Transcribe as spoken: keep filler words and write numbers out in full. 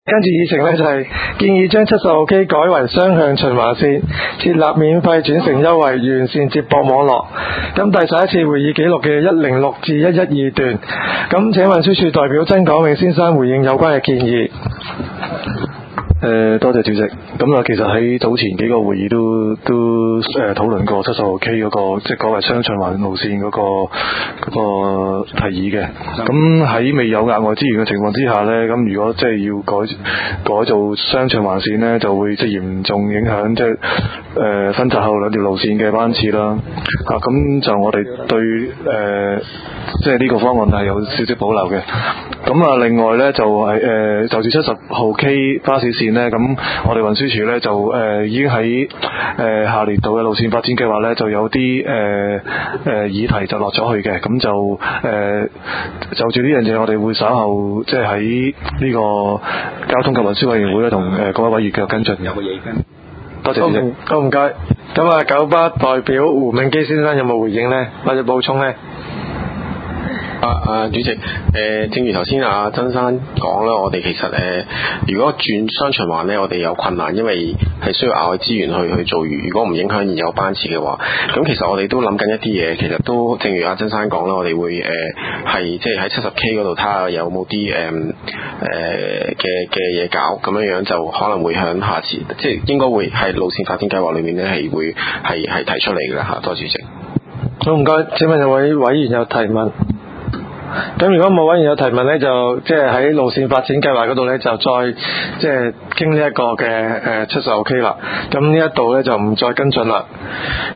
跟住議程呢，就係建議將七十號 K 改為雙向循環線，設立免費轉乘優惠，完善接駁網絡。咁第十一次會議記錄嘅一零六至一一二段，咁請運輸署代表曾廣永先生回應有關嘅建議。 誒、呃，多謝主席。咁啊，其實喺早前幾個會議都都誒討論過七十號 K 嗰、那個即係改為雙循環路線嗰、那個嗰、那個提議嘅。咁喺未有額外資源嘅情況之下呢，咁如果即係要改改做雙循環線呢，就會即係嚴重影響即係誒分拆後兩條路線嘅班次啦。啊，咁就我哋對誒、呃、即係呢個方案係有少少保留嘅。咁啊，另外呢，就係、是、誒、呃、就住七十號 K 巴士線呢，咁我哋運輸署呢，就誒、呃、已經喺誒、呃、下年度嘅路線發展計劃呢，就有啲誒誒議題就落咗去嘅，咁就誒、呃、就住呢樣嘢，我哋會稍後即係喺呢個交通及運輸委員會咧，同誒各位委員繼續跟進。有冇嘢跟？多謝主席。 好唔該。咁啊，九巴代表胡銘基先生有冇回應呢？或者補充呢？ 啊啊，主席，誒、呃，正如頭先阿曾生講啦，我哋其實誒、呃，如果轉雙循環咧，我哋有困難，因為係需要額外資源去去做。如果唔影響現有班次嘅話，咁其實我哋都諗緊一啲嘢，其實都正如阿曾生講啦，我哋會誒係即係喺七十 K 嗰度睇下有冇啲誒誒嘅嘅嘢搞，咁樣樣就可能會響下次，即係應該會係路線發展計劃裏面咧係會係係提出嚟嘅嚇。多謝主席。 好唔該，請問有位委員有提問？咁如果冇委員有提問呢，就即係喺路線發展計劃嗰度呢，就再即係傾呢一個嘅誒七十號 K 啦。咁呢一度呢，就唔再跟進啦。